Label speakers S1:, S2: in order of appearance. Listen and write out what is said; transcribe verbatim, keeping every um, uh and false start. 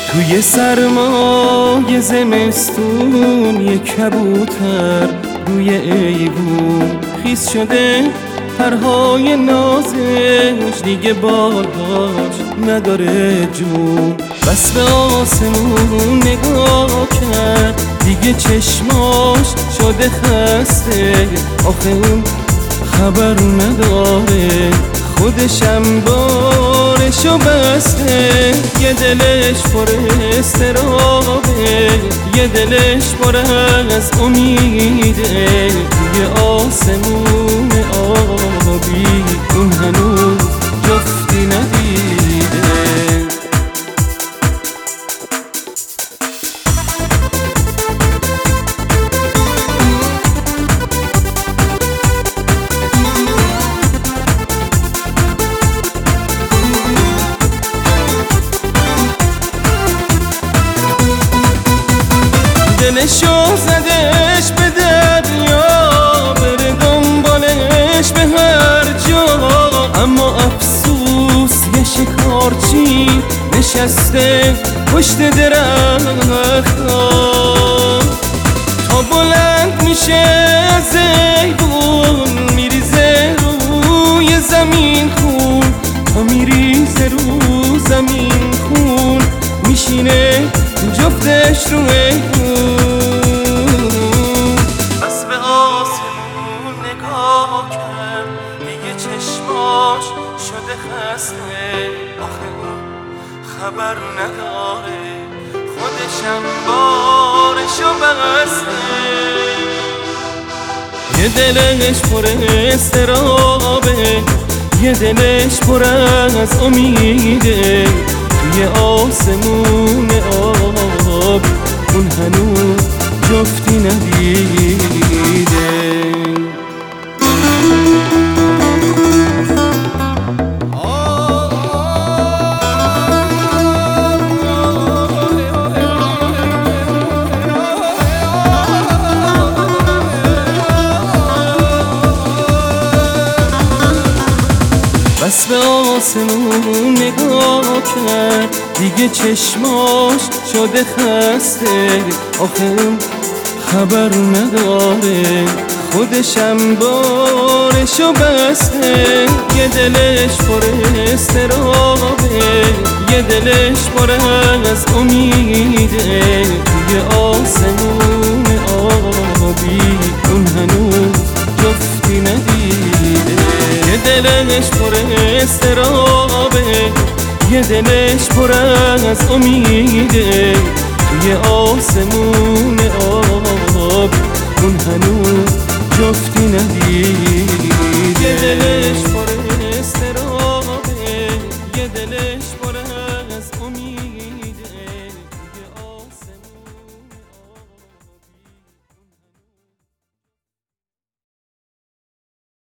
S1: توی سرمای زمستون یه کبوتر روی ایوون خیس شده، پرهای نازش دیگه بالاش نداره جون. بس به آسمون نگاه کرد دیگه چشماش شده خسته، آخه اون خبر نداره خودشم بارشو بسته. یه دلش پر استرابه، یه دلش پر از امیده، توی آسمون آبی اون هنوز جفتی ندیده. دلشو زدش به دریا، بره دنبالش به هر جا، اما افسوس یه شکارچی نشسته پشت درخت‌ها. تا بلند میشه زیبون میریزه روی زمین خون، تا میریزه رو زمین خون میشینه جفتش رو ایوون. بس به آسمون نگاه کرد دیگه چشماش شده خسته، آخه اون خبر نداره خودشم بارشو بسته. یه دلش پر استرابه، یه دلش پر از امیده، توی آسمون آب اون هنوز جفتی ندیده. بس به آسمون نگاه کرد دیگه چشماش شده خسته، آخه اون خبر نداره خودشم بارشو بسته. یه دلش پر استرابه، یه دلش پر از امیده، توی آسمون آبی اون هنوز جفتی ندیده. یه دلش پر استرابه، یه دلش پر از امیده، توی آسمون